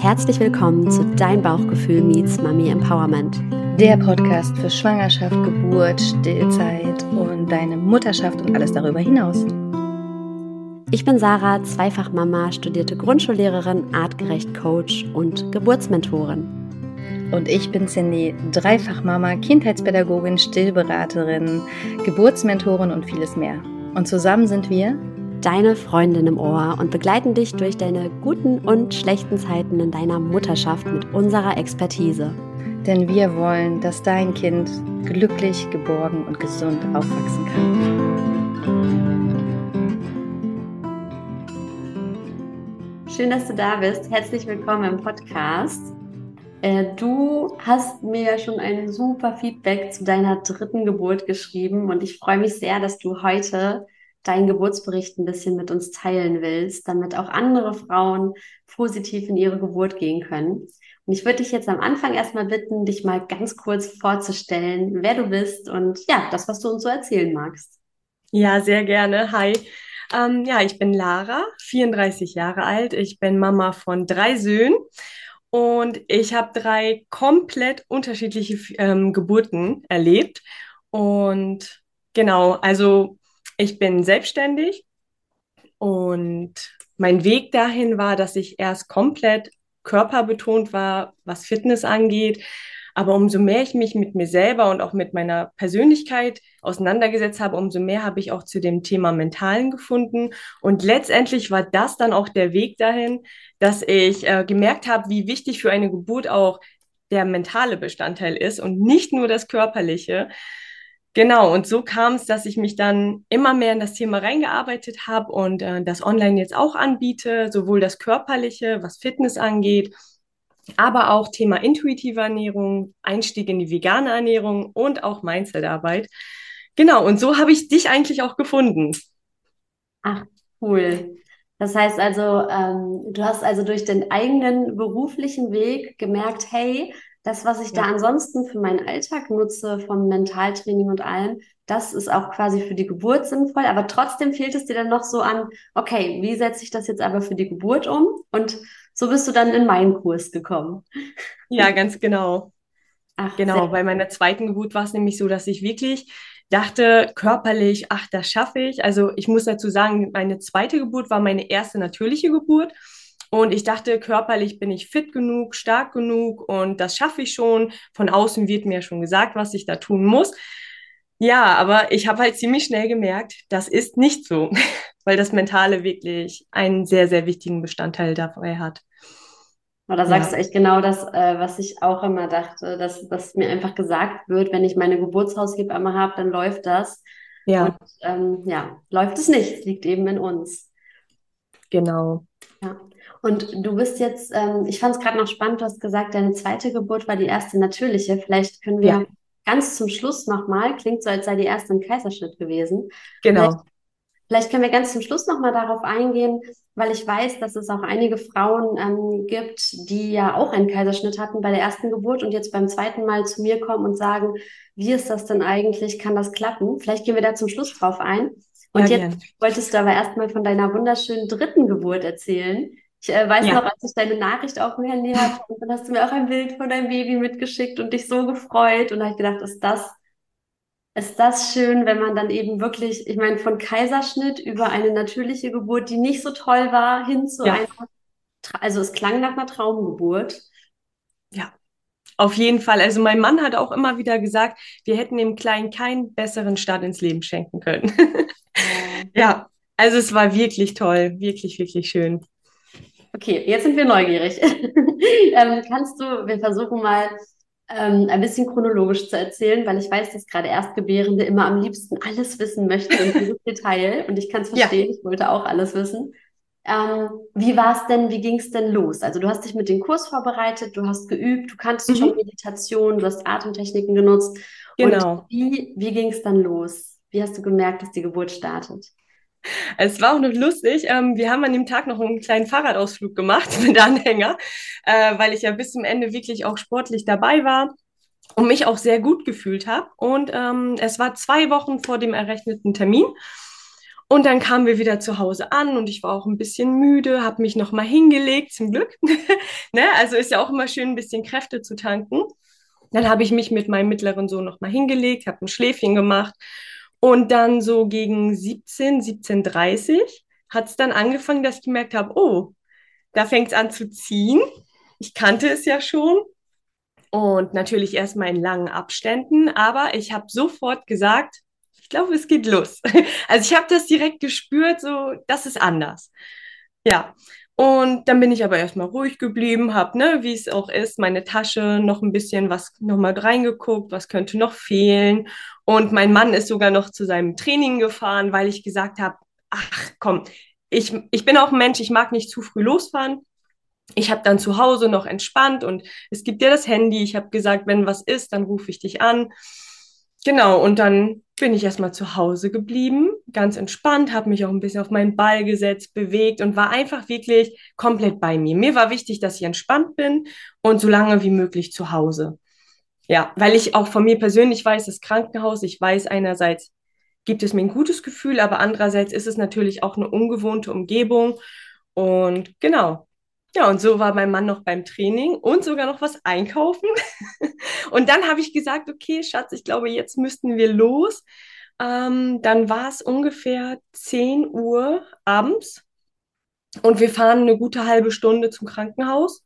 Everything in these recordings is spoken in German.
herzlich willkommen zu Dein Bauchgefühl meets Mami Empowerment. Der Podcast für Schwangerschaft, Geburt, Stillzeit und deine Mutterschaft und alles darüber hinaus. Ich bin Sarah, Zweifachmama, studierte Grundschullehrerin, artgerecht Coach und Geburtsmentorin. Und ich bin Cindy, Dreifachmama, Kindheitspädagogin, Stillberaterin, Geburtsmentorin und vieles mehr. Und zusammen sind wir deine Freundin im Ohr und begleiten dich durch deine guten und schlechten Zeiten in deiner Mutterschaft mit unserer Expertise. Denn wir wollen, dass dein Kind glücklich, geborgen und gesund aufwachsen kann. Schön, dass du da bist. Herzlich willkommen im Podcast. Du hast mir ja schon ein super Feedback zu deiner 3. Geburt geschrieben und ich freue mich sehr, dass du heute deinen Geburtsbericht ein bisschen mit uns teilen willst, damit auch andere Frauen positiv in ihre Geburt gehen können. Und ich würde dich jetzt am Anfang erstmal bitten, dich mal ganz kurz vorzustellen, wer du bist und ja, das, was du uns so erzählen magst. Ja, sehr gerne. Hi. Ich bin Lara, 34 Jahre alt. Ich bin Mama von 3 Söhnen und ich habe 3 komplett unterschiedliche Geburten erlebt. Und genau, also ich bin selbstständig und mein Weg dahin war, dass ich erst komplett körperbetont war, was Fitness angeht. Aber umso mehr ich mich mit mir selber und auch mit meiner Persönlichkeit auseinandergesetzt habe, umso mehr habe ich auch zu dem Thema Mentalen gefunden. Und letztendlich war das dann auch der Weg dahin, dass ich gemerkt habe, wie wichtig für eine Geburt auch der mentale Bestandteil ist und nicht nur das Körperliche. Genau, und so kam es, dass ich mich dann immer mehr in das Thema reingearbeitet habe und das online jetzt auch anbiete, sowohl das Körperliche, was Fitness angeht, aber auch Thema intuitive Ernährung, Einstieg in die vegane Ernährung und auch Mindsetarbeit. Genau, und so habe ich dich eigentlich auch gefunden. Ach, cool. Das heißt also, du hast also durch den eigenen beruflichen Weg gemerkt, hey, das, was ich da ansonsten für meinen Alltag nutze, vom Mentaltraining und allem, das ist auch quasi für die Geburt sinnvoll, aber trotzdem fehlt es dir dann noch so an, okay, wie setze ich das jetzt aber für die Geburt um? Und so bist du dann in meinen Kurs gekommen. Ja, ganz genau. Ach, Genau, bei meiner 2. Geburt war es nämlich so, dass ich wirklich dachte, körperlich, ach, das schaffe ich. Also ich muss dazu sagen, meine 2. Geburt war meine erste natürliche Geburt. Und ich dachte, körperlich bin ich fit genug, stark genug und das schaffe ich schon. Von außen wird mir schon gesagt, was ich da tun muss. Ja, aber ich habe halt ziemlich schnell gemerkt, das ist nicht so, weil das Mentale wirklich einen sehr, sehr wichtigen Bestandteil dabei hat. Oder sagst du echt genau das, was ich auch immer dachte, dass mir einfach gesagt wird, wenn ich meine Geburtshaushebamme habe, dann läuft das. Und Ja, läuft es nicht. Es liegt eben in uns. genau. Ja. Und du bist jetzt, ich fand es gerade noch spannend, du hast gesagt, deine 2. Geburt war die erste natürliche. Vielleicht können Ja, wir ganz zum Schluss nochmal, klingt so, als sei die erste ein Kaiserschnitt gewesen. genau. Vielleicht können wir ganz zum Schluss nochmal darauf eingehen, weil ich weiß, dass es auch einige Frauen gibt, die ja auch einen Kaiserschnitt hatten bei der ersten Geburt und jetzt beim zweiten Mal zu mir kommen und sagen, wie ist das denn eigentlich? Kann das klappen? Vielleicht gehen wir da zum Schluss drauf ein. Und Ja, jetzt gern. wolltest du aber erstmal von deiner wunderschönen 3. Geburt erzählen. Ich weiß noch, Ja. als ich deine Nachricht auf dem Handy hatte, und dann hast du mir auch ein Bild von deinem Baby mitgeschickt und dich so gefreut. Und da habe ich gedacht, ist das schön, wenn man dann eben wirklich, ich meine, von Kaiserschnitt über eine natürliche Geburt, die nicht so toll war, hin zu Ja, einer, also es klang nach einer Traumgeburt. ja, auf jeden Fall. Also mein Mann hat auch immer wieder gesagt, wir hätten dem Kleinen keinen besseren Start ins Leben schenken können. Oh. Ja, also es war wirklich toll, wirklich, wirklich schön. Okay, jetzt sind wir neugierig. Wir versuchen mal ein bisschen chronologisch zu erzählen, weil ich weiß, dass gerade Erstgebärende immer am liebsten alles wissen möchten und jedes Detail. Und ich kann es Ja, verstehen, ich wollte auch alles wissen. Wie war es denn, wie ging es denn los? Also du hast dich mit dem Kurs vorbereitet, du hast geübt, du kanntest schon mhm, Meditation, du hast Atemtechniken genutzt. Und genau. wie ging es dann los? Wie hast du gemerkt, dass die Geburt startet? Es war auch noch lustig. Wir haben an dem Tag noch einen kleinen Fahrradausflug gemacht mit Anhänger, weil ich ja bis zum Ende wirklich auch sportlich dabei war und mich auch sehr gut gefühlt habe. Und es war 2 Wochen vor dem errechneten Termin. Und dann kamen wir wieder zu Hause an und ich war auch ein bisschen müde, habe mich noch mal hingelegt, zum Glück. Ne? Also ist ja auch immer schön, ein bisschen Kräfte zu tanken. Dann habe ich mich mit meinem mittleren Sohn noch mal hingelegt, habe ein Schläfchen gemacht und dann so gegen 17:30 hat es dann angefangen, dass ich gemerkt habe, oh, da fängt es an zu ziehen. Ich kannte es ja schon und natürlich erstmal in langen Abständen, aber ich habe sofort gesagt, ich glaube, es geht los. Also ich habe das direkt gespürt, so, das ist anders. Ja, und dann bin ich aber erstmal ruhig geblieben, habe, ne, wie es auch ist, meine Tasche noch ein bisschen was nochmal reingeguckt, was könnte noch fehlen. Und mein Mann ist sogar noch zu seinem Training gefahren, weil ich gesagt habe, ach komm, ich bin auch ein Mensch, ich mag nicht zu früh losfahren. Ich habe dann zu Hause noch entspannt und es gibt ja das Handy. Ich habe gesagt, wenn was ist, dann rufe ich dich an. Genau, und dann bin ich erstmal zu Hause geblieben, ganz entspannt, habe mich auch ein bisschen auf meinen Ball gesetzt, bewegt und war einfach wirklich komplett bei mir. Mir war wichtig, dass ich entspannt bin und so lange wie möglich zu Hause. Ja, weil ich auch von mir persönlich weiß, das Krankenhaus, ich weiß einerseits, gibt es mir ein gutes Gefühl, aber andererseits ist es natürlich auch eine ungewohnte Umgebung. Und genau. Ja, und so war mein Mann noch beim Training und sogar noch was einkaufen. Und dann habe ich gesagt, okay, Schatz, ich glaube, jetzt müssten wir los. Dann war es ungefähr 10 Uhr abends und wir fahren eine gute halbe Stunde zum Krankenhaus.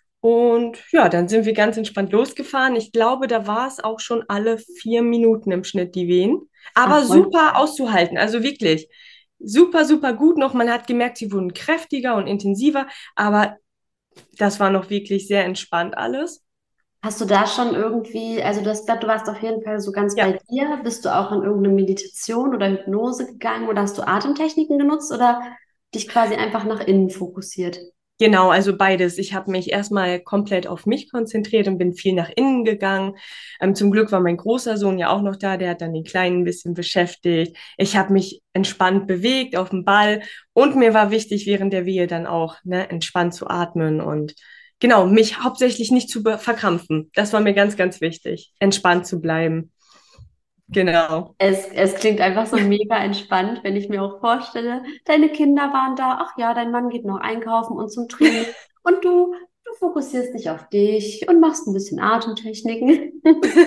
Und ja, dann sind wir ganz entspannt losgefahren. Ich glaube, da war es auch schon alle 4 Minuten im Schnitt, die Wehen. Aber Ach, voll. super auszuhalten, also wirklich super, super gut noch. Man hat gemerkt, sie wurden kräftiger und intensiver, aber das war noch wirklich sehr entspannt alles. Hast du da schon irgendwie, also du hast gesagt, du warst auf jeden Fall so ganz bei Ja. dir. Bist du auch in irgendeine Meditation oder Hypnose gegangen oder hast du Atemtechniken genutzt oder dich quasi einfach nach innen fokussiert? Genau, also beides. Ich habe mich erstmal komplett auf mich konzentriert und bin viel nach innen gegangen. Zum Glück war mein großer Sohn ja auch noch da, der hat dann den Kleinen ein bisschen beschäftigt. Ich habe mich entspannt bewegt auf dem Ball und mir war wichtig, während der Wehe dann auch ne, entspannt zu atmen und genau, mich hauptsächlich nicht zu verkrampfen. Das war mir ganz, ganz wichtig, entspannt zu bleiben. Genau. Es klingt einfach so mega entspannt, wenn ich mir auch vorstelle, deine Kinder waren da, ach ja, dein Mann geht noch einkaufen und zum Training und du fokussierst dich auf dich und machst ein bisschen Atemtechniken.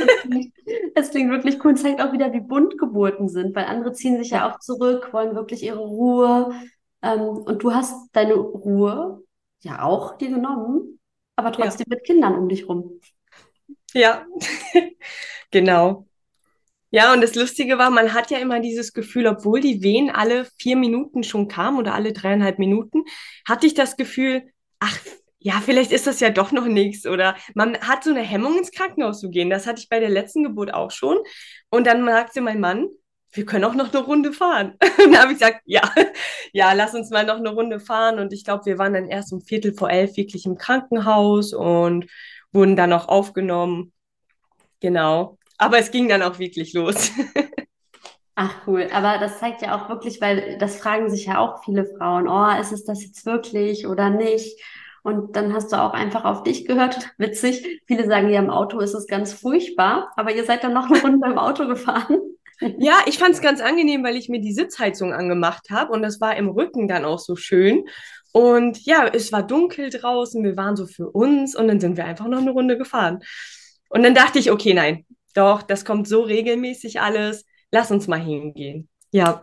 Es klingt wirklich cool und zeigt auch wieder, wie bunt Geburten sind, weil andere ziehen sich ja Ja, auch zurück, wollen wirklich ihre Ruhe. Und du hast deine Ruhe ja auch dir genommen, aber ja, trotzdem mit Kindern um dich rum. ja, genau. Ja, und das Lustige war, man hat ja immer dieses Gefühl, obwohl die Wehen alle 4 Minuten schon kamen oder alle 3,5 Minuten, hatte ich das Gefühl, ach, ja, vielleicht ist das ja doch noch nichts. Oder man hat so eine Hemmung, ins Krankenhaus zu gehen. Das hatte ich bei der letzten Geburt auch schon. Und dann sagte mein Mann, wir können auch noch eine Runde fahren. Und da habe ich gesagt, ja, ja, lass uns mal noch eine Runde fahren. Und ich glaube, wir waren dann erst um Viertel vor 11 wirklich im Krankenhaus und wurden dann auch aufgenommen. Genau. Aber es ging dann auch wirklich los. Ach cool, aber das zeigt ja auch wirklich, weil das fragen sich ja auch viele Frauen, oh, ist es das jetzt wirklich oder nicht? Und dann hast du auch einfach auf dich gehört. Witzig, viele sagen ja, im Auto ist es ganz furchtbar, aber ihr seid dann noch eine Runde im Auto gefahren. Ja, ich fand es ganz angenehm, weil ich mir die Sitzheizung angemacht habe und das war im Rücken dann auch so schön. Und ja, es war dunkel draußen, wir waren so für uns und dann sind wir einfach noch eine Runde gefahren. Und dann dachte ich, okay, nein, doch, das kommt so regelmäßig alles, lass uns mal hingehen. Ja,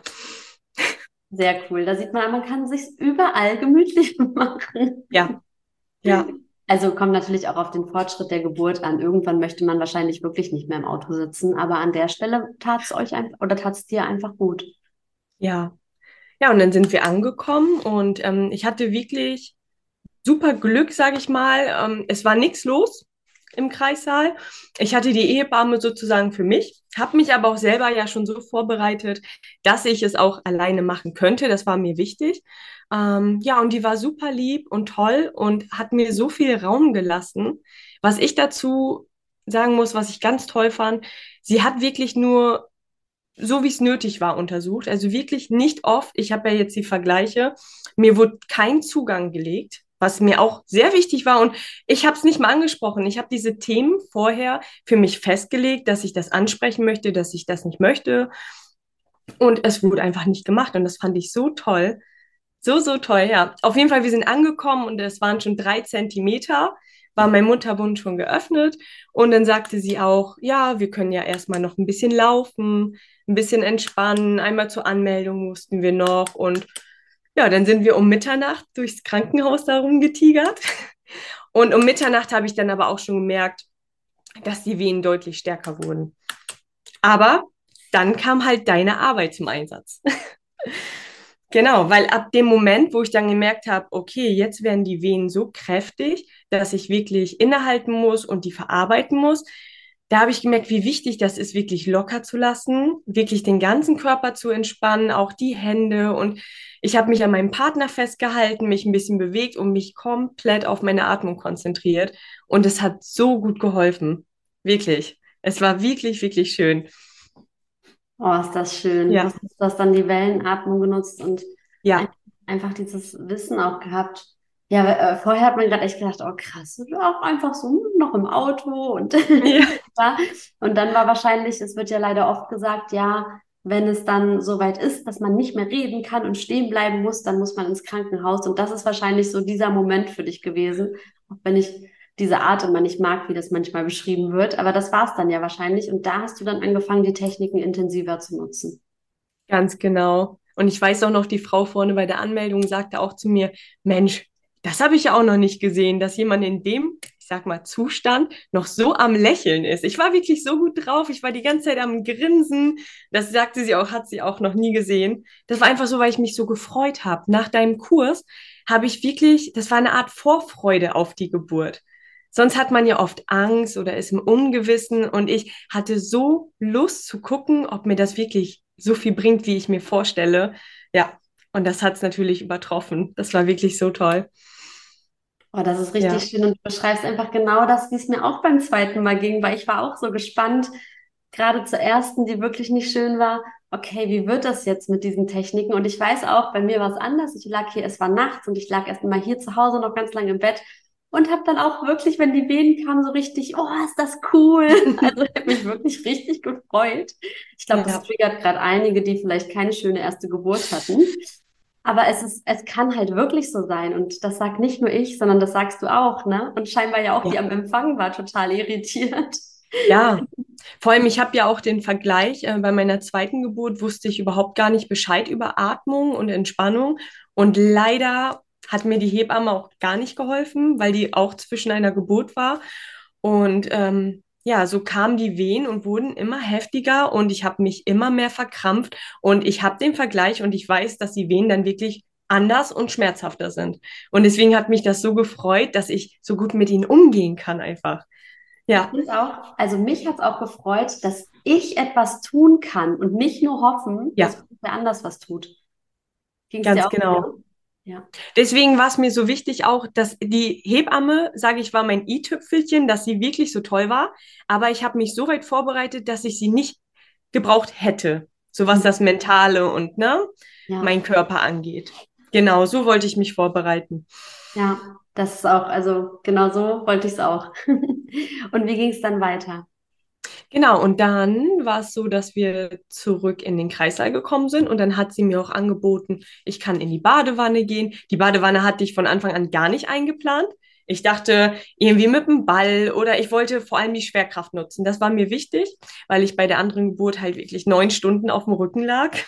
Sehr cool. Da sieht man, man kann sich überall gemütlich machen. ja, ja, Also kommt natürlich auch auf den Fortschritt der Geburt an. Irgendwann möchte man wahrscheinlich wirklich nicht mehr im Auto sitzen, aber an der Stelle tat es euch einfach oder tat es dir einfach gut. ja. Ja, und dann sind wir angekommen und ich hatte wirklich super Glück, sage ich mal. Es war nichts los im Kreissaal. Ich hatte die Hebamme sozusagen für mich, habe mich aber auch selber ja schon so vorbereitet, dass ich es auch alleine machen könnte. Das war mir wichtig. Ja, und die war super lieb und toll und hat mir so viel Raum gelassen. Was ich dazu sagen muss, was ich ganz toll fand, sie hat wirklich nur so wie es nötig war, untersucht. Also wirklich nicht oft. Ich habe ja jetzt die Vergleiche. Mir wurde kein Zugang gelegt, was mir auch sehr wichtig war. Und ich habe es nicht mal angesprochen. Ich habe diese Themen vorher für mich festgelegt, dass ich das ansprechen möchte, dass ich das nicht möchte. Und es wurde einfach nicht gemacht. Und das fand ich so toll. So, so toll, ja. Auf jeden Fall, wir sind angekommen und es waren schon 3 Zentimeter, war mein Mutterbund schon geöffnet. Und dann sagte sie auch, ja, wir können ja erstmal noch ein bisschen laufen, ein bisschen entspannen. Einmal zur Anmeldung mussten wir noch. Und ja, dann sind wir um Mitternacht durchs Krankenhaus da rumgetigert. Und um Mitternacht habe ich dann aber auch schon gemerkt, dass die Venen deutlich stärker wurden. Aber dann kam halt deine Arbeit zum Einsatz. Genau, weil ab dem Moment, wo ich dann gemerkt habe, okay, jetzt werden die Venen so kräftig, dass ich wirklich innehalten muss und die verarbeiten muss, da habe ich gemerkt, wie wichtig das ist, wirklich locker zu lassen, wirklich den ganzen Körper zu entspannen, auch die Hände. Und ich habe mich an meinem Partner festgehalten, mich ein bisschen bewegt und mich komplett auf meine Atmung konzentriert. Und es hat so gut geholfen. Wirklich. Es war wirklich, wirklich schön. Oh, ist das schön. Ja, Du hast dann die Wellenatmung genutzt und ein- ja, einfach dieses Wissen auch gehabt. Ja, vorher hat man gerade echt gedacht, oh krass, du bist auch einfach so noch im Auto und ja, ja. Und dann war wahrscheinlich, es wird ja leider oft gesagt, ja, wenn es dann soweit ist, dass man nicht mehr reden kann und stehen bleiben muss, dann muss man ins Krankenhaus. Und das ist wahrscheinlich so dieser Moment für dich gewesen, auch wenn ich diese Art immer nicht mag, wie das manchmal beschrieben wird. Aber das war es dann ja wahrscheinlich. Und da hast du dann angefangen, die Techniken intensiver zu nutzen. ganz genau. Und ich weiß auch noch, die Frau vorne bei der Anmeldung sagte auch zu mir, Mensch, das habe ich ja auch noch nicht gesehen, dass jemand in dem, ich sag mal, Zustand noch so am Lächeln ist. Ich war wirklich so gut drauf, ich war die ganze Zeit am Grinsen. Das sagte sie auch, hat sie auch noch nie gesehen. Das war einfach so, weil ich mich so gefreut habe. Nach deinem Kurs habe ich wirklich, das war eine Art Vorfreude auf die Geburt. Sonst hat man ja oft Angst oder ist im Ungewissen und ich hatte so Lust zu gucken, ob mir das wirklich so viel bringt, wie ich mir vorstelle. Ja, und das hat es natürlich übertroffen. Das war wirklich so toll. Oh, das ist richtig Ja, schön und du beschreibst einfach genau das, wie es mir auch beim zweiten Mal ging, weil ich war auch so gespannt, gerade zur ersten, die wirklich nicht schön war. Okay, wie wird das jetzt mit diesen Techniken? Und ich weiß auch, bei mir war es anders. Ich lag hier, es war nachts und ich lag erst mal hier zu Hause noch ganz lange im Bett und habe dann auch wirklich, wenn die Wehen kamen, so richtig, oh, ist das cool. Also ich habe mich wirklich richtig gefreut. Ich glaube, das ja, triggert gerade einige, die vielleicht keine schöne erste Geburt hatten. Aber es kann halt wirklich so sein. Und das sagt nicht nur ich, sondern das sagst du auch, ne? Und scheinbar ja auch die ja. am Empfang war total irritiert. Ja, vor allem, ich habe ja auch den Vergleich, bei meiner zweiten Geburt wusste ich überhaupt gar nicht Bescheid über Atmung und Entspannung. Und leider hat mir die Hebamme auch gar nicht geholfen, weil die auch zwischen einer Geburt war. Und ja, so kamen die Wehen und wurden immer heftiger und ich habe mich immer mehr verkrampft. Und ich habe den Vergleich und ich weiß, dass die Wehen dann wirklich anders und schmerzhafter sind. Und deswegen hat mich das so gefreut, dass ich so gut mit ihnen umgehen kann einfach. Ich Ja, finde auch, also mich hat es auch gefreut, dass ich etwas tun kann und nicht nur hoffen, dass ja, wer anders was tut. Ging es dir ganz auch so? genau. Ja. Deswegen war es mir so wichtig auch, dass die Hebamme, sage ich, war mein i-Tüpfelchen, dass sie wirklich so toll war. Aber ich habe mich so weit vorbereitet, dass ich sie nicht gebraucht hätte, so was Mhm. das Mentale und ne, Ja, mein Körper angeht. Genau, so wollte ich mich vorbereiten. ja, das ist auch, also genau so wollte ich es auch. Und wie ging es dann weiter? Genau, und dann war es so, dass wir zurück in den Kreissaal gekommen sind und dann hat sie mir auch angeboten, ich kann in die Badewanne gehen. Die Badewanne hatte ich von Anfang an gar nicht eingeplant. Ich dachte irgendwie mit dem Ball oder ich wollte vor allem die Schwerkraft nutzen. Das war mir wichtig, weil ich bei der anderen Geburt halt wirklich 9 Stunden auf dem Rücken lag.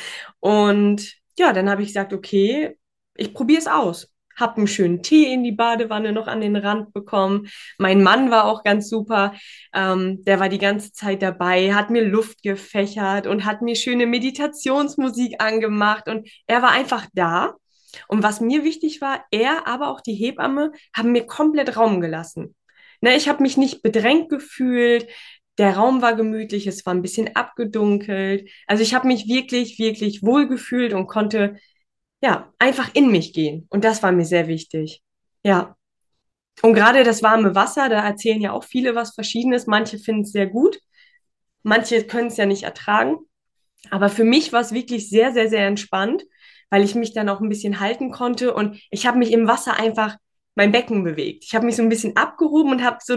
Und ja, dann habe ich gesagt, okay, ich probiere es aus. Hab einen schönen Tee in die Badewanne noch an den Rand bekommen. Mein Mann war auch ganz super. Der war die ganze Zeit dabei, hat mir Luft gefächert und hat mir schöne Meditationsmusik angemacht. Und er war einfach da. Und was mir wichtig war, er, aber auch die Hebamme haben mir komplett Raum gelassen. Ne, ich habe mich nicht bedrängt gefühlt. Der Raum war gemütlich, es war ein bisschen abgedunkelt. Also ich habe mich wirklich, wirklich wohl gefühlt und konnte ja einfach in mich gehen. Und das war mir sehr wichtig. Ja. Und gerade das warme Wasser, da erzählen ja auch viele was Verschiedenes. Manche finden es sehr gut, manche können es ja nicht ertragen. Aber für mich war es wirklich sehr, sehr, sehr entspannt, weil ich mich dann auch ein bisschen halten konnte und ich habe mich im Wasser einfach mein Becken bewegt. Ich habe mich so ein bisschen abgehoben und habe so das Wasser genutzt für mich. Das war so entspannt. Ja.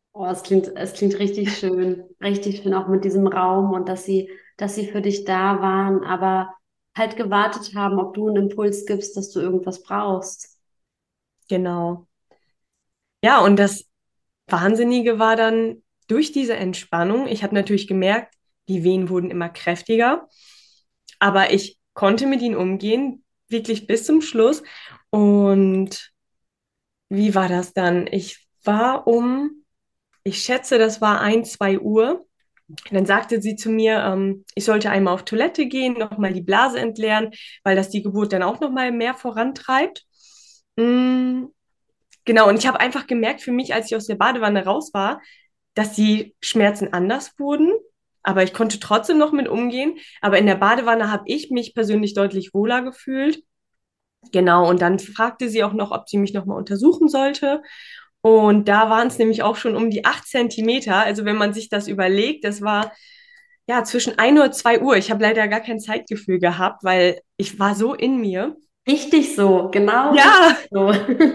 Oh, es klingt richtig schön auch mit diesem Raum und dass sie für dich da waren, aber halt gewartet haben, ob du einen Impuls gibst, dass du irgendwas brauchst. Genau. Ja, und das Wahnsinnige war dann durch diese Entspannung, ich habe natürlich gemerkt, die Wehen wurden immer kräftiger, aber ich konnte mit ihnen umgehen, wirklich bis zum Schluss. Und wie war das dann? Ich schätze, das war 1, 2 Uhr. Dann sagte sie zu mir, ich sollte einmal auf Toilette gehen, nochmal die Blase entleeren, weil das die Geburt dann auch nochmal mehr vorantreibt. Mm, genau, und ich habe einfach gemerkt für mich, als ich aus der Badewanne raus war, dass die Schmerzen anders wurden, aber ich konnte trotzdem noch mit umgehen. Aber in der Badewanne habe ich mich persönlich deutlich wohler gefühlt. Genau, und dann fragte sie auch noch, ob sie mich nochmal untersuchen sollte. Und da waren es nämlich auch schon um die 8 Zentimeter. Also wenn man sich das überlegt, das war ja zwischen 1 Uhr, 2 Uhr. Ich habe leider gar kein Zeitgefühl gehabt, weil ich war so in mir. Richtig so, genau richtig Ja, so.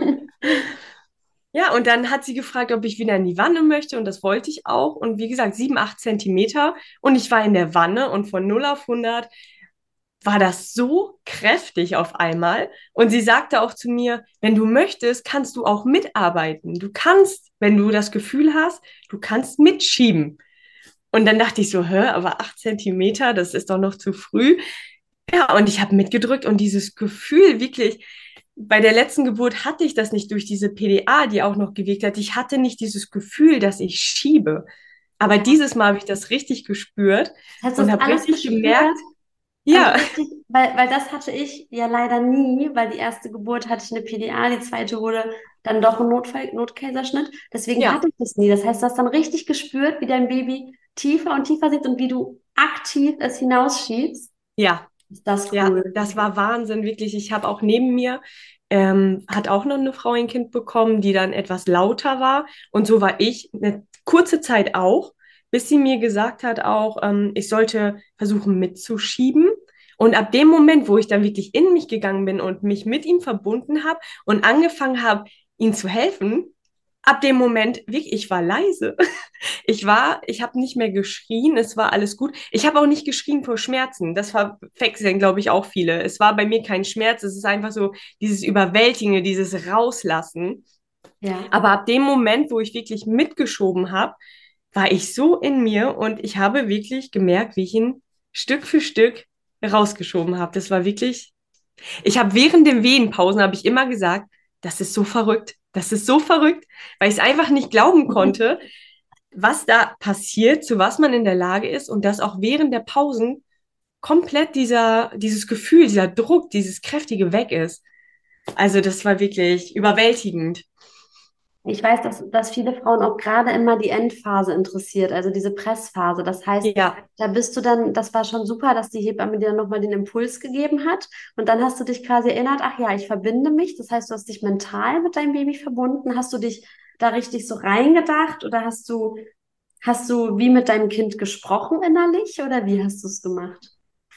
ja, und dann hat sie gefragt, ob ich wieder in die Wanne möchte und das wollte ich auch. Und wie gesagt, 7, 8 Zentimeter und ich war in der Wanne und von 0 auf 100 war das so kräftig auf einmal. Und sie sagte auch zu mir, wenn du möchtest, kannst du auch mitarbeiten. Du kannst, wenn du das Gefühl hast, du kannst mitschieben. Und dann dachte ich so, aber 8 Zentimeter, das ist doch noch zu früh. Ja, und ich habe mitgedrückt und dieses Gefühl wirklich, bei der letzten Geburt hatte ich das nicht durch diese PDA, die auch noch gewirkt hat. Ich hatte nicht dieses Gefühl, dass ich schiebe. Aber Ja, dieses Mal habe ich das richtig gespürt hast du und das habe alles richtig gespürt? gemerkt, Und ja, richtig, weil das hatte ich ja leider nie, weil die erste Geburt hatte ich eine PDA, die zweite wurde dann doch ein Notkaiserschnitt. Deswegen ja, hatte ich das nie. Das heißt, du hast dann richtig gespürt, wie dein Baby tiefer und tiefer sitzt und wie du aktiv es hinausschiebst. ja, Ist das ja, cool? das war Wahnsinn, wirklich. Ich habe auch neben mir, hat auch noch eine Frau ein Kind bekommen, die dann etwas lauter war. Und so war ich eine kurze Zeit auch, bis sie mir gesagt hat auch, ich sollte versuchen mitzuschieben. Und ab dem Moment, wo ich dann wirklich in mich gegangen bin und mich mit ihm verbunden habe und angefangen habe, ihm zu helfen, ab dem Moment, wirklich, ich war leise. Ich habe nicht mehr geschrien, es war alles gut. Ich habe auch nicht geschrien vor Schmerzen. Das verwechseln, glaube ich, auch viele. Es war bei mir kein Schmerz, es ist einfach so dieses Überwältigende, dieses Rauslassen. Ja. Aber ab dem Moment, wo ich wirklich mitgeschoben habe, war ich so in mir und ich habe wirklich gemerkt, wie ich ihn Stück für Stück rausgeschoben habe. Das war wirklich, ich habe während den Wehenpausen, habe ich immer gesagt, das ist so verrückt, das ist so verrückt, weil ich es einfach nicht glauben konnte, was da passiert, zu was man in der Lage ist und dass auch während der Pausen komplett dieses Gefühl, dieser Druck, dieses Kräftige weg ist. Also das war wirklich überwältigend. Ich weiß, dass viele Frauen auch gerade immer die Endphase interessiert, also diese Pressphase. Das heißt, Ja, da bist du dann, das war schon super, dass die Hebamme dir nochmal den Impuls gegeben hat. Und dann hast du dich quasi erinnert, ach ja, ich verbinde mich. Das heißt, du hast dich mental mit deinem Baby verbunden. Hast du dich da richtig so reingedacht oder hast du wie mit deinem Kind gesprochen innerlich oder wie hast du es gemacht?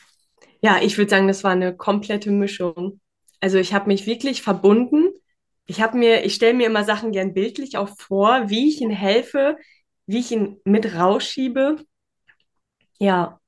ja, ich würde sagen, das war eine komplette Mischung. Also ich habe mich wirklich verbunden. Ich stelle mir immer Sachen gern bildlich auch vor, wie ich ihm helfe, wie ich ihn mit rausschiebe. Ja,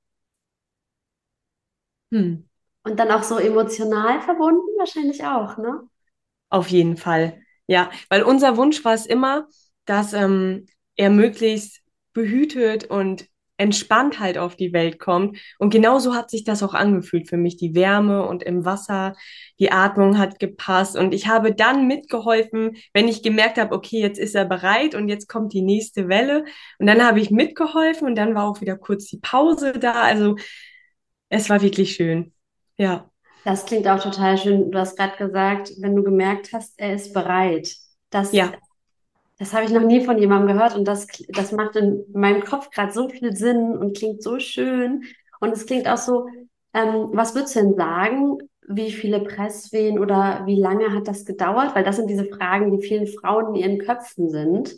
hm. Und dann auch so emotional verbunden? Wahrscheinlich auch, ne? Auf jeden Fall. Ja, weil unser Wunsch war es immer, dass er möglichst behütet und entspannt halt auf die Welt kommt. Und genauso hat sich das auch angefühlt für mich. Die Wärme und im Wasser, die Atmung hat gepasst. Und ich habe dann mitgeholfen, wenn ich gemerkt habe, okay, jetzt ist er bereit und jetzt kommt die nächste Welle. Und dann habe ich mitgeholfen und dann war auch wieder kurz die Pause da. Also es war wirklich schön. Ja, Das klingt auch total schön. Du hast gerade gesagt, wenn du gemerkt hast, er ist bereit. Das, ja. das habe ich noch nie von jemandem gehört und das macht in meinem Kopf gerade so viel Sinn und klingt so schön. Und es klingt auch so, was würdest du denn sagen? Wie viele Presswehen oder wie lange hat das gedauert? Weil das sind diese Fragen, die vielen Frauen in ihren Köpfen sind.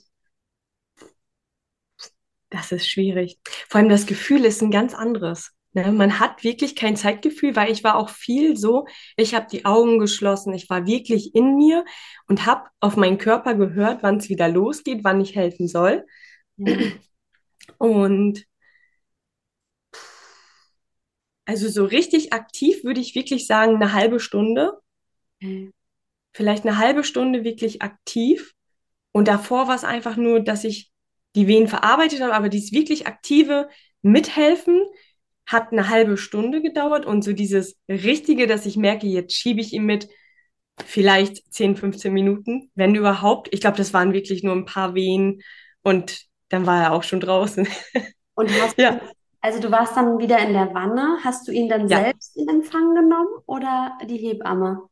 Das ist schwierig. Vor allem das Gefühl ist ein ganz anderes. Ne? Man hat wirklich kein Zeitgefühl, weil ich war auch viel so, ich habe die Augen geschlossen, ich war wirklich in mir und habe auf meinen Körper gehört, wann es wieder losgeht, wann ich helfen soll. Ja. Und also so richtig aktiv würde ich wirklich sagen, eine halbe Stunde, Okay. vielleicht eine halbe Stunde wirklich aktiv. Und davor war es einfach nur, dass ich die Wehen verarbeitet habe, aber dieses wirklich aktive Mithelfen hat eine halbe Stunde gedauert und so dieses Richtige, dass ich merke, jetzt schiebe ich ihn mit vielleicht 10, 15 Minuten, wenn überhaupt. Ich glaube, das waren wirklich nur ein paar Wehen und dann war er auch schon draußen. Und Ja, also du warst dann wieder in der Wanne. Hast du ihn dann ja. selbst in Empfang genommen oder die Hebamme?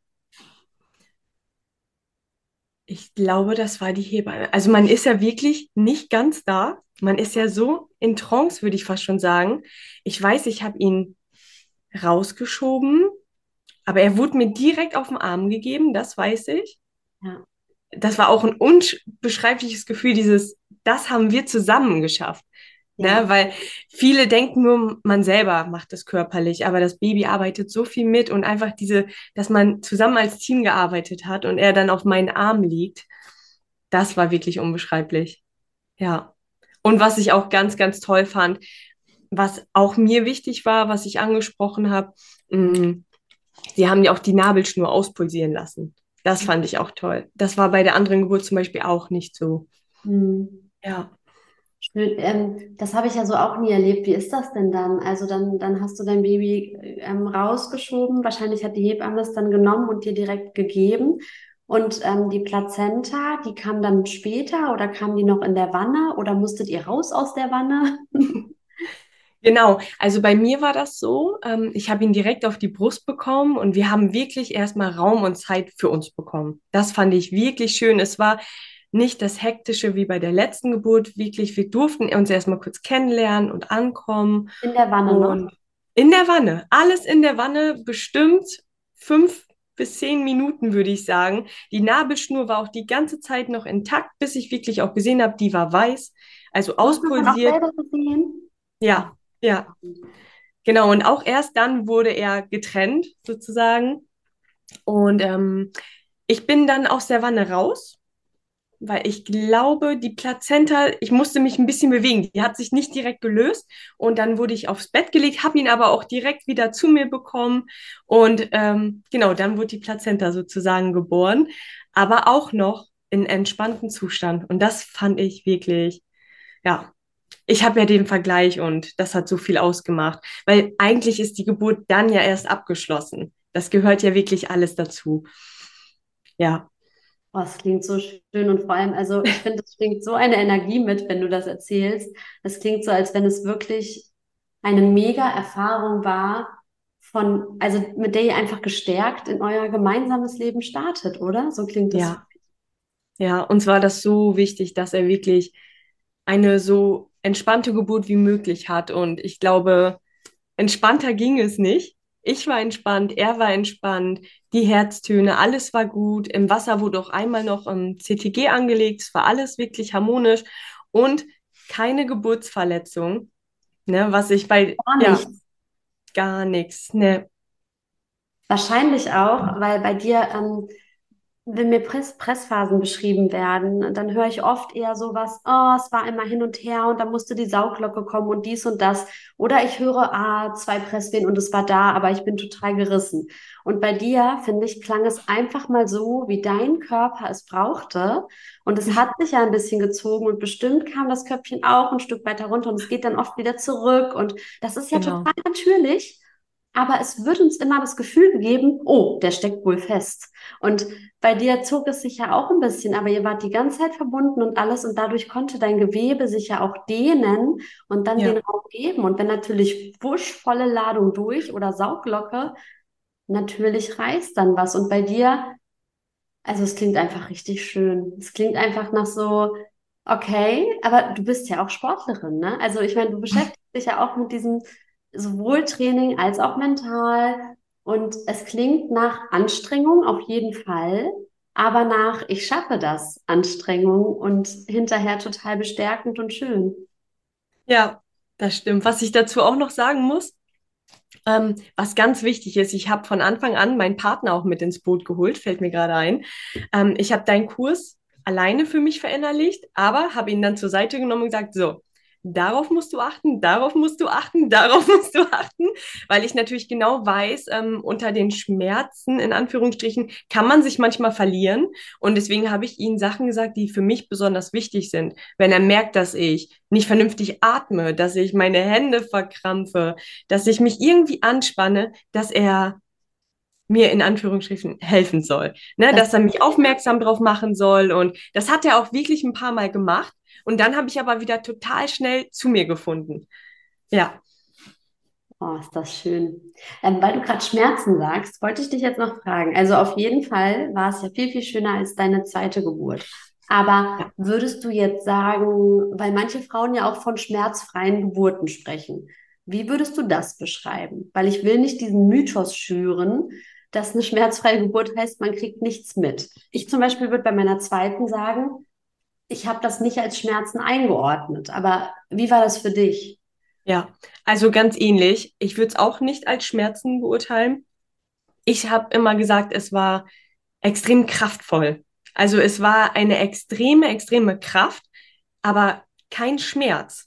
Ich glaube, das war die Hebamme. Also man ist ja wirklich nicht ganz da. Man ist ja so in Trance, würde ich fast schon sagen. Ich weiß, ich habe ihn rausgeschoben, aber er wurde mir direkt auf den Arm gegeben, das weiß ich. Ja, Das war auch ein unbeschreibliches Gefühl, das haben wir zusammen geschafft. Ne? ja. Weil viele denken nur, man selber macht es körperlich, aber das Baby arbeitet so viel mit und einfach dass man zusammen als Team gearbeitet hat und er dann auf meinen Arm liegt, das war wirklich unbeschreiblich. Ja. Und was ich auch ganz, ganz toll fand, was auch mir wichtig war, was ich angesprochen habe, sie haben ja auch die Nabelschnur auspulsieren lassen. Das fand ich auch toll. Das war bei der anderen Geburt zum Beispiel auch nicht so. Hm. Ja. Schön. Das habe ich ja so auch nie erlebt. Wie ist das denn dann? Also dann hast du dein Baby rausgeschoben. Wahrscheinlich hat die Hebamme es dann genommen und dir direkt gegeben. Und die Plazenta, die kam dann später oder kam die noch in der Wanne oder musstet ihr raus aus der Wanne? Genau, also bei mir war das so, ich habe ihn direkt auf die Brust bekommen und wir haben wirklich erstmal Raum und Zeit für uns bekommen. Das fand ich wirklich schön. Es war nicht das Hektische wie bei der letzten Geburt, wirklich, wir durften uns erstmal kurz kennenlernen und ankommen In der Wanne noch? und in der Wanne, alles in der Wanne, bestimmt 5 bis 10 Minuten, würde ich sagen. Die Nabelschnur war auch die ganze Zeit noch intakt, bis ich wirklich auch gesehen habe, die war weiß, also Du hast davon auch auspulsiert. selber gesehen? Oh, Ja, ja. Genau, und auch erst dann wurde er getrennt, sozusagen. Und ich bin dann aus der Wanne raus, weil ich glaube, die Plazenta, ich musste mich ein bisschen bewegen. Die hat sich nicht direkt gelöst. Und dann wurde ich aufs Bett gelegt, habe ihn aber auch direkt wieder zu mir bekommen. Und genau, dann wurde die Plazenta sozusagen geboren, aber auch noch in entspanntem Zustand. Und das fand ich wirklich, ja, ich habe ja den Vergleich und das hat so viel ausgemacht, weil eigentlich ist die Geburt dann ja erst abgeschlossen. Das gehört ja wirklich alles dazu. Ja, oh, es klingt so schön und vor allem, also ich finde, es schwingt so eine Energie mit, wenn du das erzählst. Es klingt so, als wenn es wirklich eine mega Erfahrung war also mit der ihr einfach gestärkt in euer gemeinsames Leben startet, oder? So klingt es. ja, ja. Uns war das so wichtig, dass er wirklich eine so entspannte Geburt wie möglich hat. Und ich glaube, entspannter ging es nicht. Ich war entspannt, er war entspannt, die Herztöne, alles war gut. Im Wasser wurde auch einmal noch CTG angelegt. Es war alles wirklich harmonisch und keine Geburtsverletzung. Ne, was ich Gar ja, nichts. gar nichts. Ne, Wahrscheinlich auch, weil bei dir wenn mir Pressphasen beschrieben werden, dann höre ich oft eher sowas, oh, es war immer hin und her und da musste die Sauglocke kommen und dies und das. Oder ich höre, ah, 2 Presswehen und es war da, aber ich bin total gerissen. Und bei dir, finde ich, klang es einfach mal so, wie dein Körper es brauchte. Und es hat sich ja ein bisschen gezogen und bestimmt kam das Köpfchen auch ein Stück weiter runter und es geht dann oft wieder zurück. Und das ist ja genau. total natürlich. Aber es wird uns immer das Gefühl gegeben, oh, der steckt wohl fest. Und bei dir zog es sich ja auch ein bisschen, aber ihr wart die ganze Zeit verbunden und alles und dadurch konnte dein Gewebe sich ja auch dehnen und dann den Ja, Raum geben. Und wenn natürlich wusch, volle Ladung durch oder Sauglocke, natürlich reißt dann was. Und bei dir, also es klingt einfach richtig schön. Es klingt einfach nach so, okay, aber du bist ja auch Sportlerin, ne? Also ich meine, du beschäftigst dich ja auch mit diesem sowohl Training als auch mental. Und es klingt nach Anstrengung auf jeden Fall, aber nach ich schaffe das Anstrengung und hinterher total bestärkend und schön. ja, das stimmt. Was ich dazu auch noch sagen muss, was ganz wichtig ist, ich habe von Anfang an meinen Partner auch mit ins Boot geholt, fällt mir gerade ein. Ich habe deinen Kurs alleine für mich verinnerlicht, aber habe ihn dann zur Seite genommen und gesagt, so, darauf musst du achten, darauf musst du achten, darauf musst du achten, weil ich natürlich genau weiß, unter den Schmerzen, in Anführungsstrichen, kann man sich manchmal verlieren. Und deswegen habe ich ihm Sachen gesagt, die für mich besonders wichtig sind. Wenn er merkt, dass ich nicht vernünftig atme, dass ich meine Hände verkrampfe, dass ich mich irgendwie anspanne, dass er mir in Anführungsstrichen helfen soll. Ne? Das, Dass er mich aufmerksam drauf machen soll. Und das hat er auch wirklich ein paar Mal gemacht. Und dann habe ich aber wieder total schnell zu mir gefunden. Ja, oh, ist das schön. Weil du gerade Schmerzen sagst, wollte ich dich jetzt noch fragen. Also auf jeden Fall war es ja viel, viel schöner als deine zweite Geburt. Aber ja, würdest du jetzt sagen, weil manche Frauen ja auch von schmerzfreien Geburten sprechen, wie würdest du das beschreiben? Weil ich will nicht diesen Mythos schüren, dass eine schmerzfreie Geburt heißt, man kriegt nichts mit. Ich zum Beispiel würde bei meiner zweiten sagen, ich habe das nicht als Schmerzen eingeordnet. Aber wie war das für dich? ja. Also ganz ähnlich. Ich würde es auch nicht als Schmerzen beurteilen. Ich habe immer gesagt, es war extrem kraftvoll. Also es war eine extreme, extreme Kraft, aber kein Schmerz.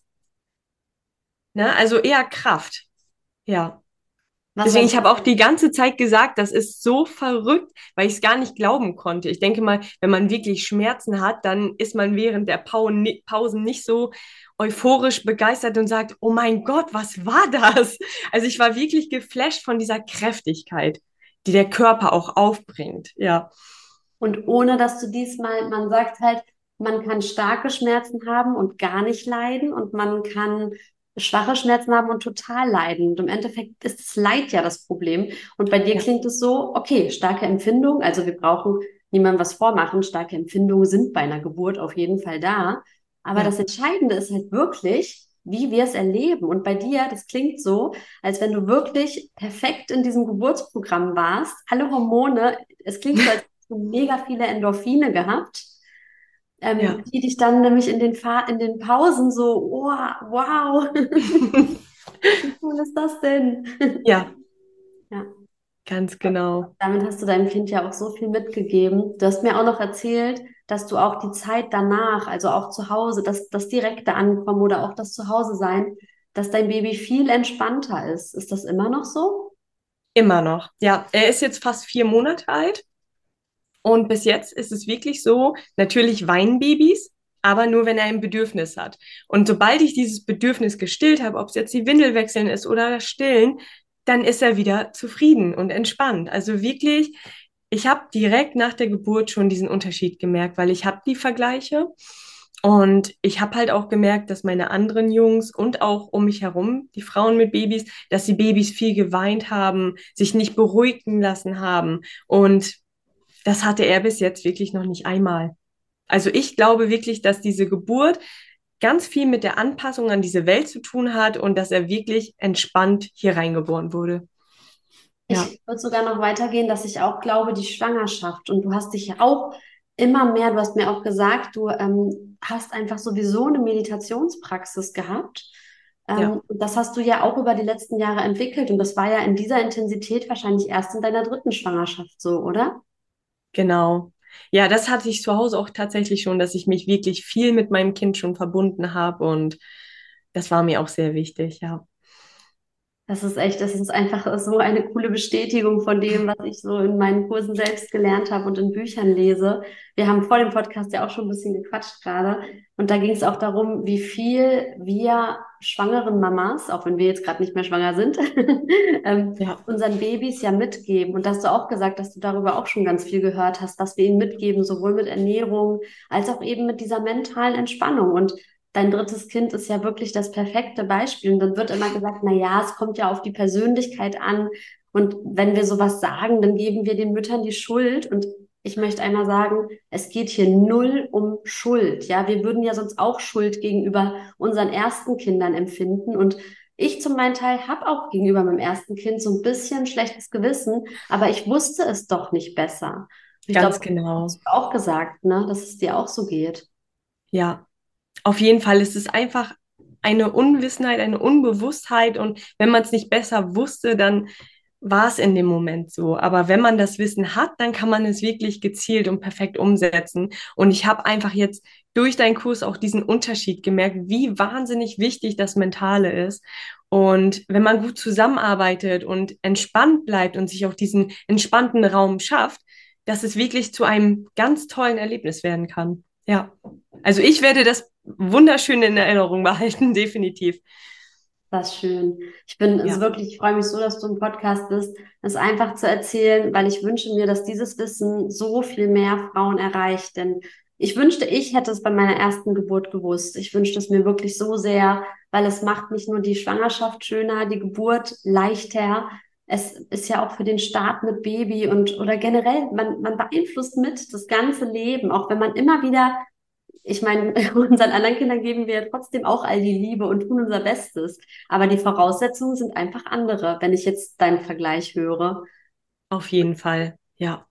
Ne? Also eher Kraft. Ja. Was Deswegen, war ich habe auch die ganze Zeit gesagt, das ist so verrückt, weil ich es gar nicht glauben konnte. Ich denke mal, wenn man wirklich Schmerzen hat, dann ist man während der Pausen nicht so euphorisch begeistert und sagt, oh mein Gott, was war das? Also ich war wirklich geflasht von dieser Kräftigkeit, die der Körper auch aufbringt. Ja, Und ohne dass du diesmal, man sagt halt, man kann starke Schmerzen haben und gar nicht leiden und man kann schwache Schmerzen haben und total leiden. Und im Endeffekt ist das Leid ja das Problem. Und bei dir ja, klingt es so, okay, starke Empfindung, also wir brauchen niemandem was vormachen, starke Empfindungen sind bei einer Geburt auf jeden Fall da. Aber ja, das Entscheidende ist halt wirklich, wie wir es erleben. Und bei dir, das klingt so, als wenn du wirklich perfekt in diesem Geburtsprogramm warst, alle Hormone, es klingt so, als so mega viele Endorphine gehabt, ja. die dich dann nämlich in den Pausen so, oh, wow, wie cool ist das denn? Ja, Ja, ganz genau. damit hast du deinem Kind ja auch so viel mitgegeben. Du hast mir auch noch erzählt, dass du auch die Zeit danach, also auch zu Hause, das direkte Ankommen oder auch das Zuhause sein, dass dein Baby viel entspannter ist. Ist das immer noch so? Immer noch. Ja, er ist jetzt fast 4 Monate alt. Und bis jetzt ist es wirklich so, natürlich weinen Babys, aber nur, wenn er ein Bedürfnis hat. Und sobald ich dieses Bedürfnis gestillt habe, ob es jetzt die Windel wechseln ist oder das Stillen, dann ist er wieder zufrieden und entspannt. Also wirklich, ich habe direkt nach der Geburt schon diesen Unterschied gemerkt, weil ich habe die Vergleiche und ich habe halt auch gemerkt, dass meine anderen Jungs und auch um mich herum, die Frauen mit Babys, dass die Babys viel geweint haben, sich nicht beruhigen lassen haben. Und das hatte er bis jetzt wirklich noch nicht einmal. Also ich glaube wirklich, dass diese Geburt ganz viel mit der Anpassung an diese Welt zu tun hat und dass er wirklich entspannt hier reingeboren wurde. Ja, Ich würde sogar noch weitergehen, dass ich auch glaube, die Schwangerschaft, und du hast dich ja auch immer mehr, du hast mir auch gesagt, du hast einfach sowieso eine Meditationspraxis gehabt. ja, Und das hast du ja auch über die letzten Jahre entwickelt. Und das war ja in dieser Intensität wahrscheinlich erst in deiner dritten Schwangerschaft so, oder? genau. Ja, das hatte ich zu Hause auch tatsächlich schon, dass ich mich wirklich viel mit meinem Kind schon verbunden habe und das war mir auch sehr wichtig, ja. Das ist echt, das ist einfach so eine coole Bestätigung von dem, was ich so in meinen Kursen selbst gelernt habe und in Büchern lese. Wir haben vor dem Podcast ja auch schon ein bisschen gequatscht gerade. Und da ging es auch darum, wie viel wir schwangeren Mamas, auch wenn wir jetzt gerade nicht mehr schwanger sind, Ja, unseren Babys ja mitgeben. Und da hast du auch gesagt, dass du darüber auch schon ganz viel gehört hast, was wir ihnen mitgeben, sowohl mit Ernährung als auch eben mit dieser mentalen Entspannung. Und dein drittes Kind ist ja wirklich das perfekte Beispiel. Und dann wird immer gesagt, na ja, es kommt ja auf die Persönlichkeit an. Und wenn wir sowas sagen, dann geben wir den Müttern die Schuld. Und ich möchte einmal sagen, es geht hier null um Schuld. Ja, wir würden ja sonst auch Schuld gegenüber unseren ersten Kindern empfinden. Und ich zum meinen Teil habe auch gegenüber meinem ersten Kind so ein bisschen schlechtes Gewissen, aber ich wusste es doch nicht besser. Ich glaube, ganz das hast genau. du auch gesagt, ne, dass es dir auch so geht. Ja, auf jeden Fall ist es einfach eine Unwissenheit, eine Unbewusstheit und wenn man es nicht besser wusste, dann war es in dem Moment so. Aber wenn man das Wissen hat, dann kann man es wirklich gezielt und perfekt umsetzen. Und ich habe einfach jetzt durch deinen Kurs auch diesen Unterschied gemerkt, wie wahnsinnig wichtig das Mentale ist. Und wenn man gut zusammenarbeitet und entspannt bleibt und sich auch diesen entspannten Raum schafft, dass es wirklich zu einem ganz tollen Erlebnis werden kann. Ja, also ich werde das wunderschön in Erinnerung behalten, definitiv. Das ist schön. Ich bin also Ja. wirklich, ich freue mich so, dass du im Podcast bist, das einfach zu erzählen, weil ich wünsche mir, dass dieses Wissen so viel mehr Frauen erreicht. Denn ich wünschte, ich hätte es bei meiner ersten Geburt gewusst. Ich wünschte es mir wirklich so sehr, weil es macht nicht nur die Schwangerschaft schöner, die Geburt leichter. Es ist ja auch für den Start mit Baby und oder generell, man beeinflusst mit das ganze Leben, auch wenn man immer wieder, ich meine, unseren anderen Kindern geben wir trotzdem auch all die Liebe und tun unser Bestes. Aber die Voraussetzungen sind einfach andere, wenn ich jetzt deinen Vergleich höre. Auf jeden Fall, ja.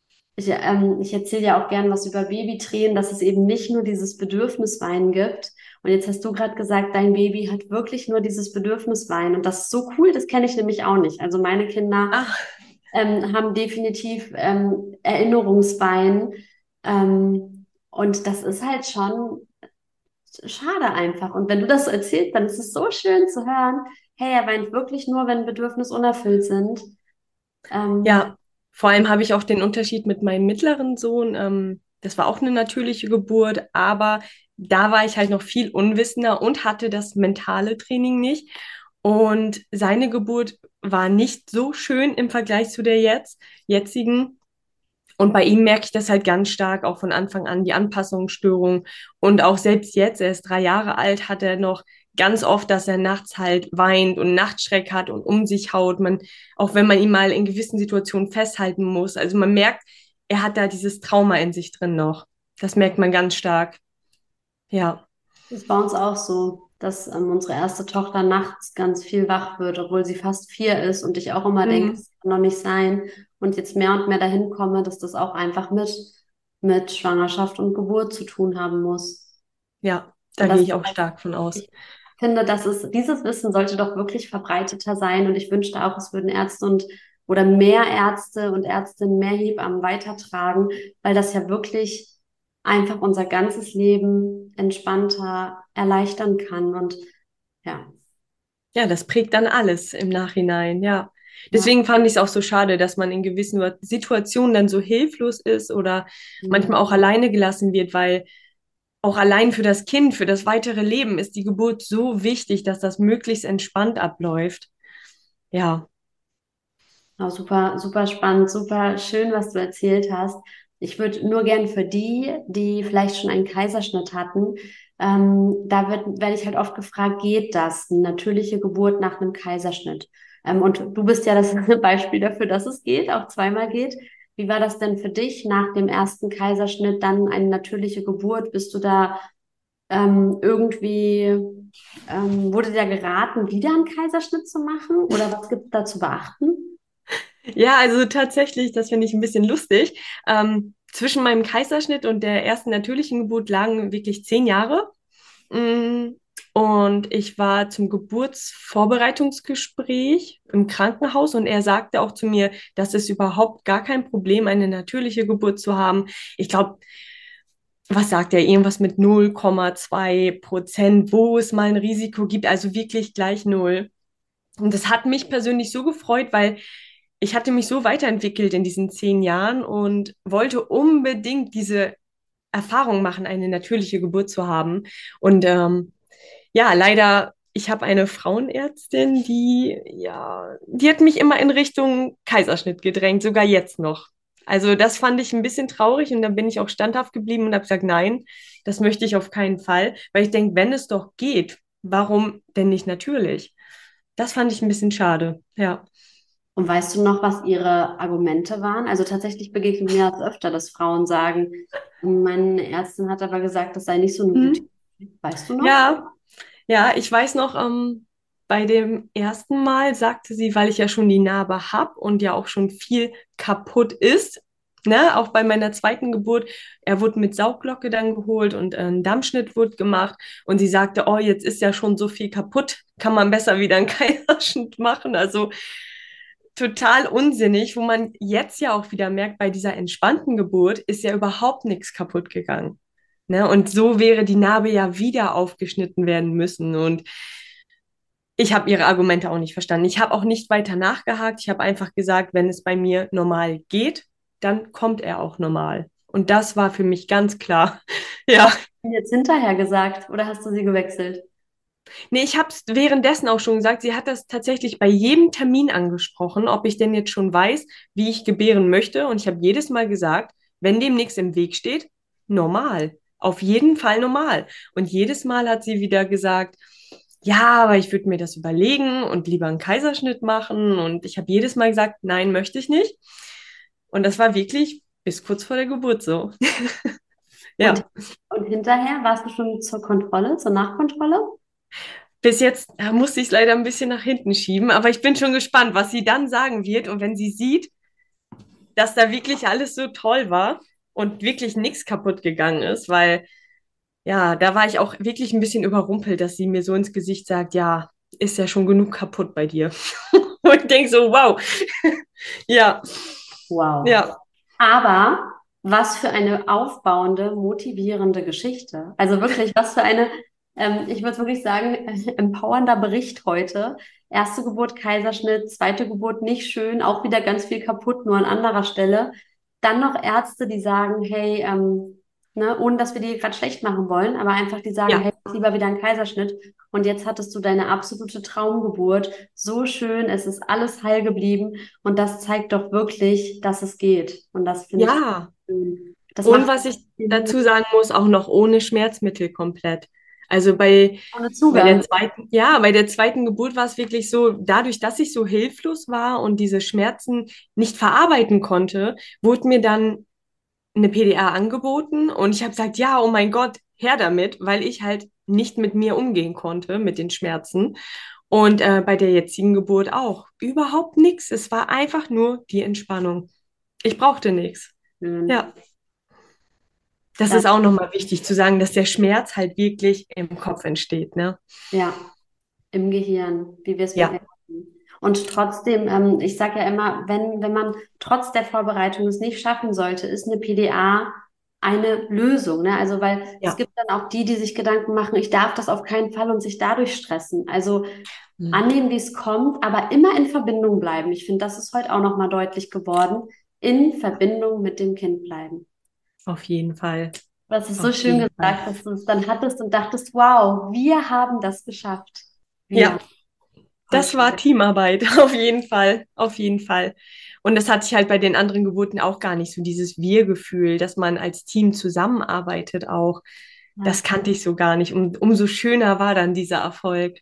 Ich erzähle ja auch gern was über Babytränen, dass es eben nicht nur dieses Bedürfnis Weinen gibt. Und jetzt hast du gerade gesagt, dein Baby hat wirklich nur dieses Bedürfnis Weinen. Und das ist so cool, das kenne ich nämlich auch nicht. Also meine Kinder Ach, haben definitiv Erinnerungswein. Und das ist halt schon schade einfach. Und wenn du das so erzählst, dann ist es so schön zu hören, hey, er weint wirklich nur, wenn Bedürfnisse unerfüllt sind. Ähm, ja, vor allem habe ich auch den Unterschied mit meinem mittleren Sohn. Das war auch eine natürliche Geburt, aber da war ich halt noch viel unwissender und hatte das mentale Training nicht. Und seine Geburt war nicht so schön im Vergleich zu der jetzigen. Und bei ihm merke ich das halt ganz stark, auch von Anfang an, die Anpassungsstörung. Und auch selbst jetzt, er ist 3 Jahre alt, hat er noch ganz oft, dass er nachts halt weint und Nachtschreck hat und um sich haut. Auch wenn man ihn mal in gewissen Situationen festhalten muss. Also man merkt, er hat da dieses Trauma in sich drin noch. Das merkt man ganz stark. Ja. Das ist bei uns auch so, dass unsere erste Tochter nachts ganz viel wach wird, obwohl sie fast 4 ist und ich auch immer denke, Mhm. das kann doch nicht sein. Und jetzt mehr und mehr dahin komme, dass das auch einfach mit Schwangerschaft und Geburt zu tun haben muss. Ja, Und da gehe das, ich auch stark von aus. ich finde, dieses Wissen sollte doch wirklich verbreiteter sein. Und ich wünschte auch, es würden Ärzte und oder mehr Ärzte und Ärztinnen, mehr Hebammen weitertragen, weil das ja wirklich einfach unser ganzes Leben entspannter erleichtern kann. Und ja, Ja, das prägt dann alles im Nachhinein, ja. ja. Deswegen fand ich es auch so schade, dass man in gewissen Situationen dann so hilflos ist oder manchmal auch alleine gelassen wird, weil auch allein für das Kind, für das weitere Leben ist die Geburt so wichtig, dass das möglichst entspannt abläuft. Ja. Ja, super, super spannend, super schön, was du erzählt hast. Ich würde nur gern für die, die vielleicht schon einen Kaiserschnitt hatten, werde ich halt oft gefragt, geht das, eine natürliche Geburt nach einem Kaiserschnitt? Und du bist ja das Beispiel dafür, dass es geht, auch zweimal geht. Wie war das denn für dich nach dem ersten Kaiserschnitt, dann eine natürliche Geburt? Bist du da irgendwie, wurde dir geraten, wieder einen Kaiserschnitt zu machen? Oder was gibt es da zu beachten? Ja, also tatsächlich, das finde ich ein bisschen lustig. Zwischen meinem Kaiserschnitt und der ersten natürlichen Geburt lagen wirklich 10 Jahre. Mm, Und ich war zum Geburtsvorbereitungsgespräch im Krankenhaus und er sagte auch zu mir, dass es überhaupt gar kein Problem, eine natürliche Geburt zu haben. Ich glaube, was sagt er? Irgendwas mit 0,2%, wo es mal ein Risiko gibt, also wirklich gleich null. Und das hat mich persönlich so gefreut, weil ich hatte mich so weiterentwickelt in diesen 10 Jahren und wollte unbedingt diese Erfahrung machen, eine natürliche Geburt zu haben. Und ja, leider, ich habe eine Frauenärztin, die hat mich immer in Richtung Kaiserschnitt gedrängt, sogar jetzt noch. Also das fand ich ein bisschen traurig und dann bin ich auch standhaft geblieben und habe gesagt, nein, das möchte ich auf keinen Fall, weil ich denke, wenn es doch geht, warum denn nicht natürlich? Das fand ich ein bisschen schade, ja. Und weißt du noch, was ihre Argumente waren? Also tatsächlich begegnet mir das öfter, dass Frauen sagen, meine Ärztin hat aber gesagt, das sei nicht so eine gute Hm. Idee. Weißt du noch? Ja, ja, ich weiß noch, bei dem ersten Mal sagte sie, weil ich ja schon die Narbe habe und ja auch schon viel kaputt ist, ne, auch bei meiner zweiten Geburt, er wurde mit Sauglocke dann geholt und ein Dammschnitt wurde gemacht und sie sagte, oh, jetzt ist ja schon so viel kaputt, kann man besser wieder einen Kaiserschnitt machen. Also total unsinnig, wo man jetzt ja auch wieder merkt, bei dieser entspannten Geburt ist ja überhaupt nichts kaputt gegangen. Ne? Und so wäre die Narbe ja wieder aufgeschnitten werden müssen. Und ich habe ihre Argumente auch nicht verstanden. Ich habe auch nicht weiter nachgehakt. Ich habe einfach gesagt, wenn es bei mir normal geht, dann kommt er auch normal. Und das war für mich ganz klar. Ja. Hast du jetzt hinterher gesagt oder hast du sie gewechselt? Nee, ich habe es währenddessen auch schon gesagt. Sie hat das tatsächlich bei jedem Termin angesprochen, ob ich denn jetzt schon weiß, wie ich gebären möchte. Und ich habe jedes Mal gesagt, wenn dem nichts im Weg steht, normal. Auf jeden Fall normal. Und jedes Mal hat sie wieder gesagt, ja, aber ich würde mir das überlegen und lieber einen Kaiserschnitt machen. Und ich habe jedes Mal gesagt, nein, möchte ich nicht. Und das war wirklich bis kurz vor der Geburt so. Und, Ja. und hinterher warst du schon zur Kontrolle, zur Nachkontrolle? Bis jetzt musste ich es leider ein bisschen nach hinten schieben, aber ich bin schon gespannt, was sie dann sagen wird. Und wenn sie sieht, dass da wirklich alles so toll war und wirklich nichts kaputt gegangen ist, weil ja, da war ich auch wirklich ein bisschen überrumpelt, dass sie mir so ins Gesicht sagt, ja, ist ja schon genug kaputt bei dir. Und ich denke so, wow. Ja, Wow. ja, Aber was für eine aufbauende, motivierende Geschichte. Also wirklich, was für eine, ich würde wirklich sagen, empowernder Bericht heute. Erste Geburt Kaiserschnitt, zweite Geburt nicht schön, auch wieder ganz viel kaputt, nur an anderer Stelle. Dann noch Ärzte, die sagen, hey, ne, ohne dass wir die gerade schlecht machen wollen, aber einfach die sagen, ja, hey, mach lieber wieder einen Kaiserschnitt. Und jetzt hattest du deine absolute Traumgeburt. So schön, es ist alles heil geblieben. Und das zeigt doch wirklich, dass es geht. Und das finde ich ja. schön. Das Und macht was ich dazu sagen muss, auch noch ohne Schmerzmittel komplett. Also ohne bei der Zugang. zweiten, ja, bei der zweiten Geburt war es wirklich so, dadurch, dass ich so hilflos war und diese Schmerzen nicht verarbeiten konnte, wurde mir dann eine PDA angeboten und ich habe gesagt, ja, oh mein Gott, her damit, weil ich halt nicht mit mir umgehen konnte, mit den Schmerzen. Und bei der jetzigen Geburt auch. Überhaupt nichts. Es war einfach nur die Entspannung. Ich brauchte nichts. Schön. Ja. Das Das, ist auch nochmal wichtig zu sagen, dass der Schmerz halt wirklich im Kopf entsteht, ne? ja, im Gehirn, wie wir es Ja, bewerten. Und trotzdem, ich sage ja immer, wenn man trotz der Vorbereitung es nicht schaffen sollte, ist eine PDA eine Lösung, ne? Also, weil es ja. gibt dann auch die, die sich Gedanken machen, ich darf das auf keinen Fall und sich dadurch stressen. Also Mhm. annehmen, wie es kommt, aber immer in Verbindung bleiben. Ich finde, das ist heute auch nochmal deutlich geworden. In Verbindung mit dem Kind bleiben. Auf jeden Fall. Das ist so Auf schön jeden Fall. gesagt, dass du es dann hattest und dachtest, wow, wir haben das geschafft. Wir. Ja, Voll das war schön. Teamarbeit, auf jeden Fall, auf jeden Fall. Und das hatte ich halt bei den anderen Geburten auch gar nicht so, dieses Wir-Gefühl, dass man als Team zusammenarbeitet auch. Ja, Das kannte ich so gar nicht. Und umso schöner war dann dieser Erfolg.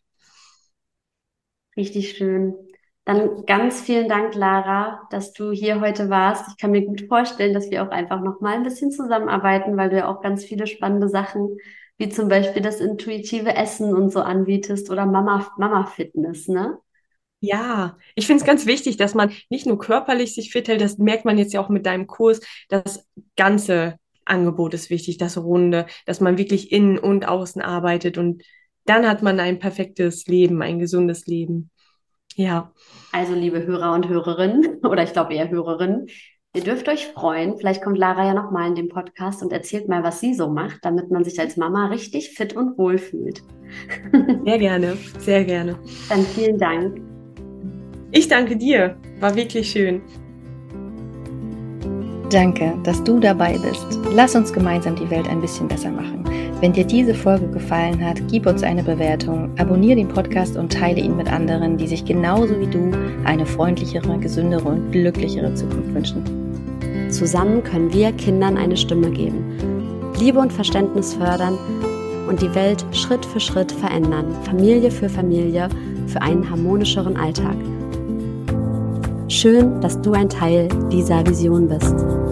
richtig schön. Dann ganz vielen Dank, Lara, dass du hier heute warst. Ich kann mir gut vorstellen, dass wir auch einfach noch mal ein bisschen zusammenarbeiten, weil du ja auch ganz viele spannende Sachen, wie zum Beispiel das intuitive Essen und so anbietest oder Mama Fitness, ne? Ja, ich finde es ganz wichtig, dass man nicht nur körperlich sich fit hält, das merkt man jetzt ja auch mit deinem Kurs, das ganze Angebot ist wichtig, das Runde, dass man wirklich innen und außen arbeitet und dann hat man ein perfektes Leben, ein gesundes Leben. Ja, Also, liebe Hörer und Hörerinnen, oder ich glaube eher Hörerinnen, ihr dürft euch freuen. Vielleicht kommt Lara ja noch mal in den Podcast und erzählt mal, was sie so macht, damit man sich als Mama richtig fit und wohl fühlt. sehr gerne, sehr gerne. Dann vielen Dank. Ich danke dir, war wirklich schön. Danke, dass du dabei bist. Lass uns gemeinsam die Welt ein bisschen besser machen. Wenn dir diese Folge gefallen hat, gib uns eine Bewertung, abonniere den Podcast und teile ihn mit anderen, die sich genauso wie du eine freundlichere, gesündere und glücklichere Zukunft wünschen. Zusammen können wir Kindern eine Stimme geben, Liebe und Verständnis fördern und die Welt Schritt für Schritt verändern, Familie für einen harmonischeren Alltag. Schön, dass du ein Teil dieser Vision bist.